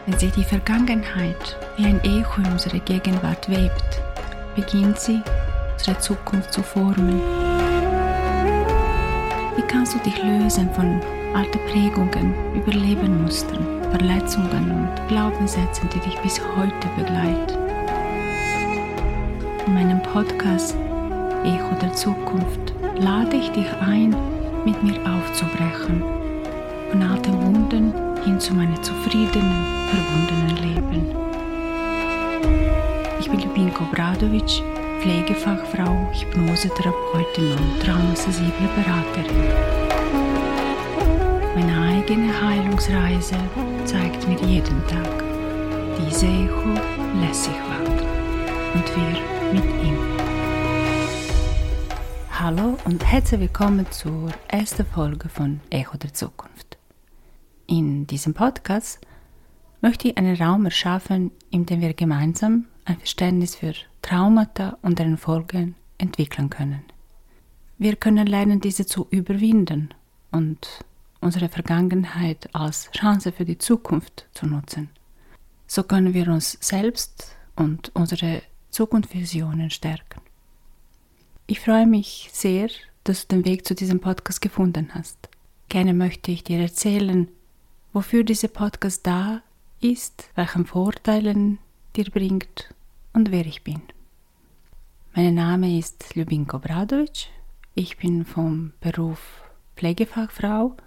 Wenn sich die Vergangenheit wie ein Echo in unsere Gegenwart webt, beginnt sie, unsere Zukunft zu formen. Wie kannst du dich lösen von alten Prägungen, Überlebenmustern, Verletzungen und Glaubenssätzen, die dich bis heute begleiten? In meinem Podcast Echo der Zukunft lade ich dich ein, mit mir aufzubrechen, von alten Wunden hin zu meinem zufriedenen, verbundenen Leben. Ich bin Ljubinka Obradović, Pflegefachfrau, Hypnosetherapeutin und traumasensible Beraterin. Meine eigene Heilungsreise zeigt mir jeden Tag, diese Echo lässt sich wandeln und wir mit ihm. Hallo und herzlich willkommen zur ersten Folge von Echo der Zukunft. In diesem Podcast möchte ich einen Raum erschaffen, in dem wir gemeinsam ein Verständnis für Traumata und deren Folgen entwickeln können. Wir können lernen, diese zu überwinden und unsere Vergangenheit als Chance für die Zukunft zu nutzen. So können wir uns selbst und unsere Zukunftsvisionen stärken. Ich freue mich sehr, dass du den Weg zu diesem Podcast gefunden hast. Gerne möchte ich dir erzählen, wofür dieser Podcast da ist, welchen Vorteilen dir bringt und wer ich bin. Mein Name ist Ljubinka Obradović. Ich bin vom Beruf Pflegefachfrau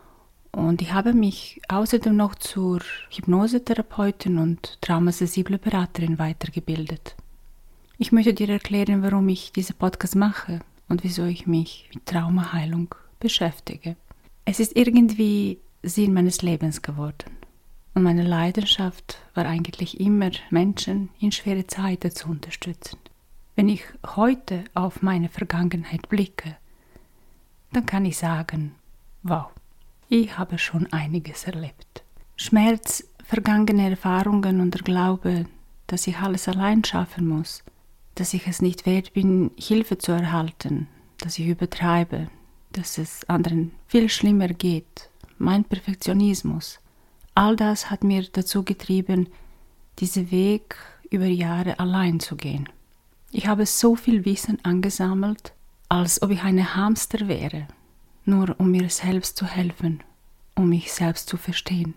und ich habe mich außerdem noch zur Hypnosetherapeutin und traumasensible Beraterin weitergebildet. Ich möchte dir erklären, warum ich diesen Podcast mache und wieso ich mich mit Traumaheilung beschäftige. Es ist irgendwie Sinn meines Lebens geworden. Und meine Leidenschaft war eigentlich immer, Menschen in schwere Zeiten zu unterstützen. Wenn ich heute auf meine Vergangenheit blicke, dann kann ich sagen, wow, ich habe schon einiges erlebt. Schmerz, vergangene Erfahrungen und der Glaube, dass ich alles allein schaffen muss, dass ich es nicht wert bin, Hilfe zu erhalten, dass ich übertreibe, dass es anderen viel schlimmer geht, mein Perfektionismus, all das hat mir dazu getrieben, diesen Weg über Jahre allein zu gehen. Ich habe so viel Wissen angesammelt, als ob ich eine Hamster wäre, nur um mir selbst zu helfen, um mich selbst zu verstehen.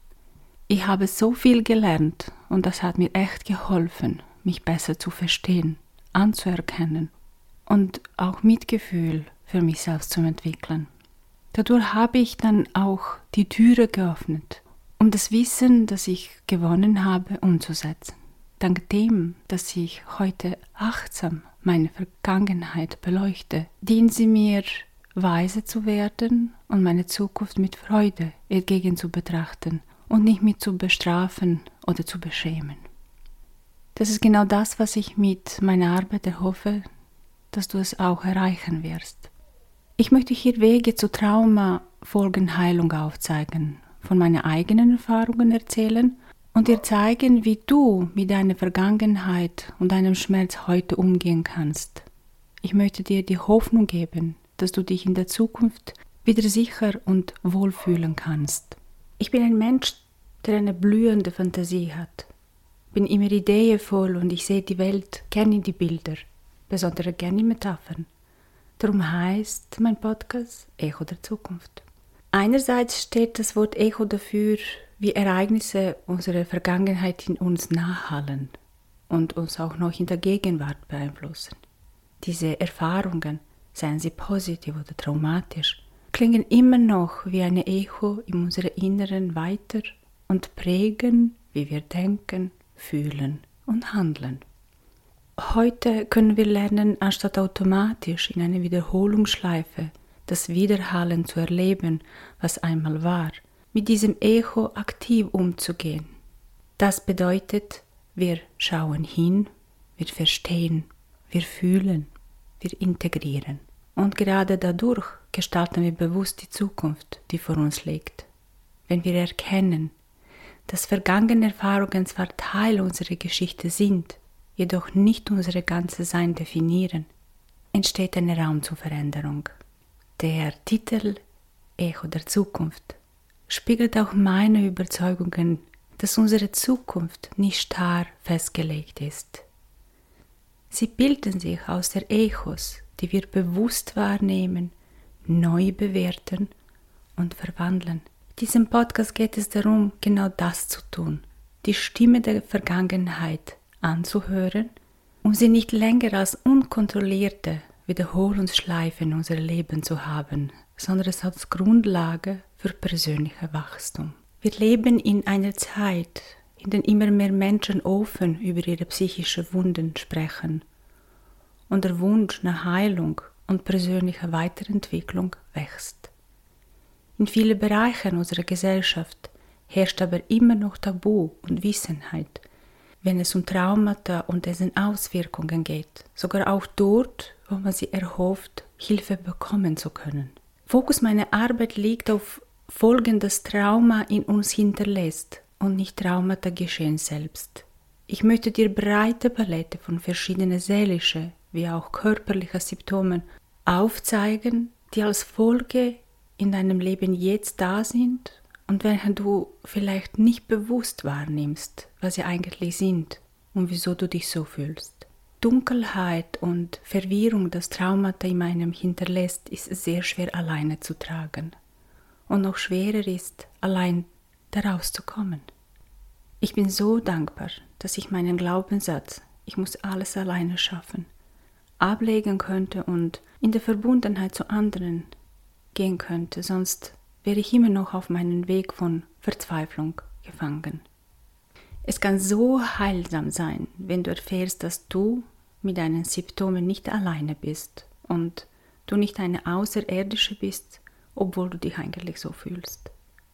Ich habe so viel gelernt und das hat mir echt geholfen, mich besser zu verstehen, anzuerkennen und auch Mitgefühl für mich selbst zu entwickeln. Dadurch habe ich dann auch die Türe geöffnet, um das Wissen, das ich gewonnen habe, umzusetzen. Dank dem, dass ich heute achtsam meine Vergangenheit beleuchte, dient sie mir, weise zu werden und meine Zukunft mit Freude entgegen zu betrachten und nicht mit zu bestrafen oder zu beschämen. Das ist genau das, was ich mit meiner Arbeit erhoffe, dass du es auch erreichen wirst. Ich möchte hier Wege zur Traumafolgenheilung aufzeigen, von meinen eigenen Erfahrungen erzählen und dir zeigen, wie du mit deiner Vergangenheit und deinem Schmerz heute umgehen kannst. Ich möchte dir die Hoffnung geben, dass du dich in der Zukunft wieder sicher und wohlfühlen kannst. Ich bin ein Mensch, der eine blühende Fantasie hat. Ich bin immer ideenvoll und ich sehe die Welt gerne in die Bilder, besonders gerne in Metaphern. Darum heißt mein Podcast Echo der Zukunft. Einerseits steht das Wort Echo dafür, wie Ereignisse unserer Vergangenheit in uns nachhallen und uns auch noch in der Gegenwart beeinflussen. Diese Erfahrungen, seien sie positiv oder traumatisch, klingen immer noch wie ein Echo in unserem Inneren weiter und prägen, wie wir denken, fühlen und handeln. Heute können wir lernen, anstatt automatisch in einer Wiederholungsschleife das Widerhallen zu erleben, was einmal war, mit diesem Echo aktiv umzugehen. Das bedeutet, wir schauen hin, wir verstehen, wir fühlen, wir integrieren. Und gerade dadurch gestalten wir bewusst die Zukunft, die vor uns liegt. Wenn wir erkennen, dass vergangene Erfahrungen zwar Teil unserer Geschichte sind, jedoch nicht unser ganzes Sein definieren, entsteht ein Raum zur Veränderung. Der Titel Echo der Zukunft spiegelt auch meine Überzeugungen dass unsere Zukunft nicht starr festgelegt ist. Sie bilden sich aus der Echos, die wir bewusst wahrnehmen, neu bewerten und verwandeln. In diesem Podcast geht es darum, genau das zu tun, die Stimme der Vergangenheit anzuhören, um sie nicht länger als unkontrollierte Wiederholungsschleife in unser Leben zu haben, sondern es als Grundlage für persönliches Wachstum. Wir leben in einer Zeit, in der immer mehr Menschen offen über ihre psychischen Wunden sprechen und der Wunsch nach Heilung und persönlicher Weiterentwicklung wächst. In vielen Bereichen unserer Gesellschaft herrscht aber immer noch Tabu und Wissenheit, wenn es um Traumata und dessen Auswirkungen geht, sogar auch dort, wo man sie erhofft, Hilfe bekommen zu können. Fokus meiner Arbeit liegt auf Folgen, das Trauma in uns hinterlässt und nicht Traumata geschehen selbst. Ich möchte dir breite Palette von verschiedenen seelischen wie auch körperlichen Symptomen aufzeigen, die als Folge in deinem Leben jetzt da sind und welche du vielleicht nicht bewusst wahrnimmst, was sie eigentlich sind und wieso du dich so fühlst. Dunkelheit und Verwirrung, das Traumata in meinem hinterlässt, ist sehr schwer alleine zu tragen. Und noch schwerer ist, allein daraus zu kommen. Ich bin so dankbar, dass ich meinen Glaubenssatz, ich muss alles alleine schaffen, ablegen könnte und in der Verbundenheit zu anderen gehen könnte, sonst wäre ich immer noch auf meinem Weg von Verzweiflung gefangen. Es kann so heilsam sein, wenn du erfährst, dass du mit deinen Symptomen nicht alleine bist und du nicht eine Außerirdische bist, obwohl du dich eigentlich so fühlst.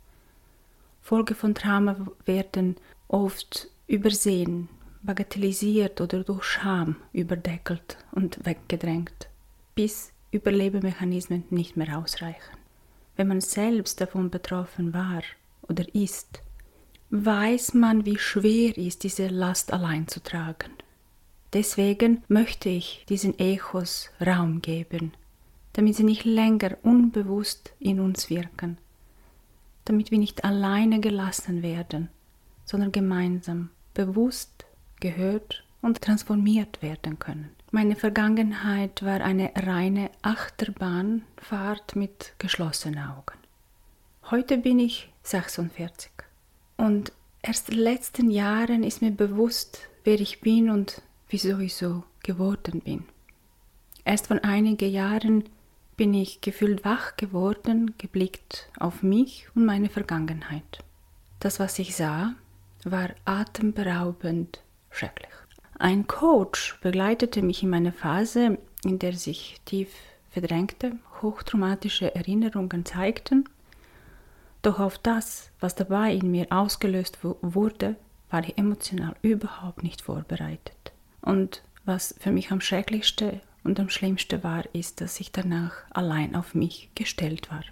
Folgen von Trauma werden oft übersehen, bagatellisiert oder durch Scham überdeckelt und weggedrängt, bis Überlebemechanismen nicht mehr ausreichen. Wenn man selbst davon betroffen war oder ist, weiß man, wie schwer ist, diese Last allein zu tragen. Deswegen möchte ich diesen Echos Raum geben, damit sie nicht länger unbewusst in uns wirken, damit wir nicht alleine gelassen werden, sondern gemeinsam bewusst, gehört und transformiert werden können. Meine Vergangenheit war eine reine Achterbahnfahrt mit geschlossenen Augen. Heute bin ich 46 und erst in den letzten Jahren ist mir bewusst, wer ich bin und wieso ich so geworden bin. Erst vor einigen Jahren bin ich gefühlt wach geworden, geblickt auf mich und meine Vergangenheit. Das, was ich sah, war atemberaubend schrecklich. Ein Coach begleitete mich in meiner Phase, in der sich tief verdrängte, hochtraumatische Erinnerungen zeigten. Doch auf das, was dabei in mir ausgelöst wurde, war ich emotional überhaupt nicht vorbereitet. Und was für mich am schrecklichsten und am schlimmsten war, ist, dass ich danach allein auf mich gestellt war.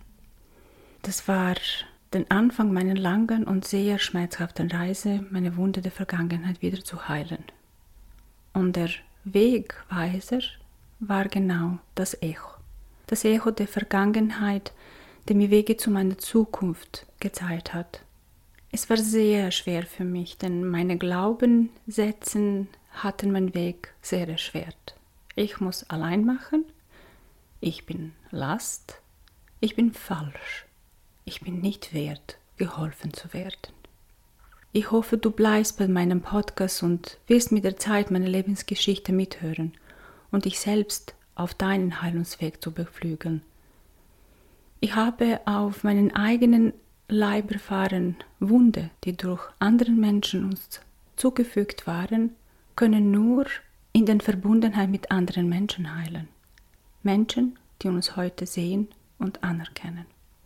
Das war der Anfang meiner langen und sehr schmerzhaften Reise, meine Wunde der Vergangenheit wieder zu heilen. Und der Wegweiser war genau das Echo. Das Echo der Vergangenheit, der mir Wege zu meiner Zukunft gezeigt hat. Es war sehr schwer für mich, denn meine Glaubenssätze hatten meinen Weg sehr erschwert. Ich muss allein machen, ich bin Last, ich bin falsch, ich bin nicht wert, geholfen zu werden. Ich hoffe, du bleibst bei meinem Podcast und wirst mit der Zeit meine Lebensgeschichte mithören und dich selbst auf deinen Heilungsweg zu beflügeln. Ich habe auf meinen eigenen Leib erfahren, Wunde, die durch anderen Menschen uns zugefügt waren, können nur in der Verbundenheit mit anderen Menschen heilen. Menschen, die uns heute sehen und anerkennen.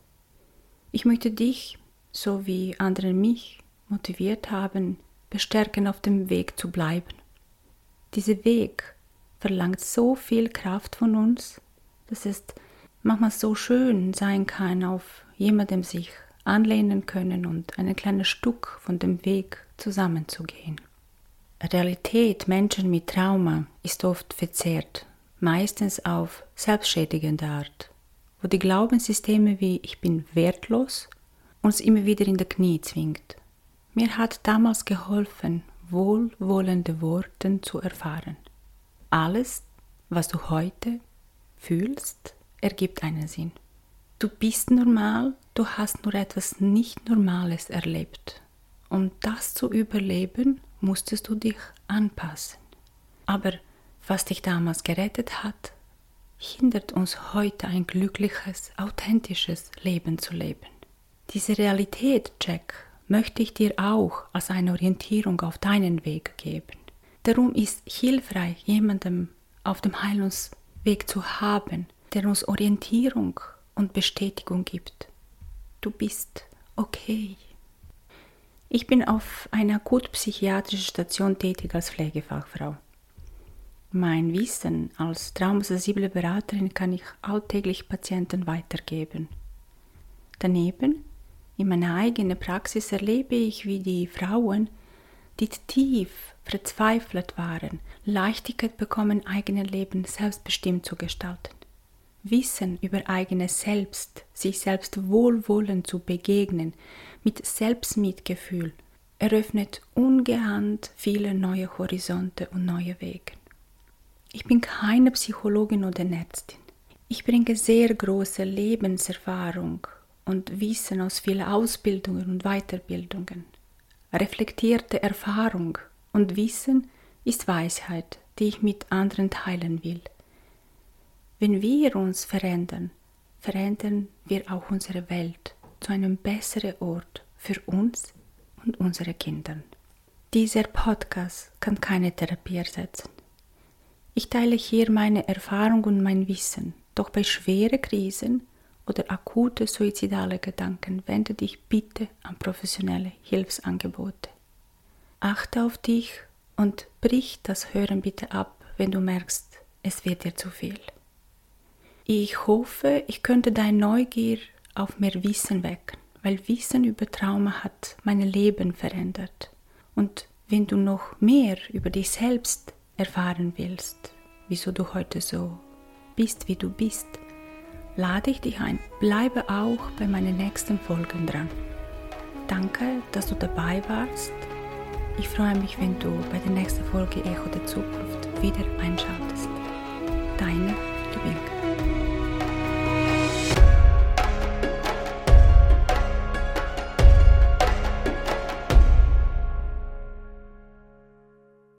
Ich möchte dich, so wie andere mich motiviert haben, bestärken, auf dem Weg zu bleiben. Dieser Weg verlangt so viel Kraft von uns, dass es manchmal so schön sein kann, auf jemandem sich anlehnen können und ein kleines Stück von dem Weg zusammenzugehen. Realität Menschen mit Trauma ist oft verzerrt, meistens auf selbstschädigende Art, wo die Glaubenssysteme wie ich bin wertlos uns immer wieder in die Knie zwingt. Mir hat damals geholfen, wohlwollende Worte zu erfahren. Alles, was du heute fühlst, ergibt einen Sinn. Du bist normal, du hast nur etwas nicht Normales erlebt. Um das zu überleben, musstest du dich anpassen. Aber was dich damals gerettet hat, hindert uns heute ein glückliches, authentisches Leben zu leben. Diese Realität-Check möchte ich dir auch als eine Orientierung auf deinen Weg geben. Darum ist hilfreich, jemanden auf dem Heilungsweg zu haben, der uns Orientierung und Bestätigung gibt. Du bist okay. Ich bin auf einer akutpsychiatrischen Station tätig als Pflegefachfrau. Mein Wissen als traumasensible Beraterin kann ich alltäglich Patienten weitergeben. Daneben, in meiner eigenen Praxis erlebe ich, wie die Frauen, die tief verzweifelt waren, Leichtigkeit bekommen, eigenes Leben selbstbestimmt zu gestalten. Wissen über eigenes Selbst, sich selbst wohlwollend zu begegnen, mit Selbstmitgefühl, eröffnet ungeahnt viele neue Horizonte und neue Wege. Ich bin keine Psychologin oder Ärztin. Ich bringe sehr große Lebenserfahrung und Wissen aus vielen Ausbildungen und Weiterbildungen. Reflektierte Erfahrung und Wissen ist Weisheit, die ich mit anderen teilen will. Wenn wir uns verändern, verändern wir auch unsere Welt zu einem besseren Ort für uns und unsere Kinder. Dieser Podcast kann keine Therapie ersetzen. Ich teile hier meine Erfahrung und mein Wissen, doch bei schweren Krisen oder akute suizidale Gedanken wende dich bitte an professionelle Hilfsangebote. Achte auf dich und brich das Hören bitte ab, wenn du merkst, es wird dir zu viel. Ich hoffe, ich könnte deine Neugier auf mehr Wissen wecken, weil Wissen über Trauma hat mein Leben verändert. Und wenn du noch mehr über dich selbst erfahren willst, wieso du heute so bist, wie du bist, lade ich dich ein. Bleibe auch bei meinen nächsten Folgen dran. Danke, dass du dabei warst. Ich freue mich, wenn du bei der nächsten Folge Echo der Zukunft wieder einschaltest. Deine Ljubinka.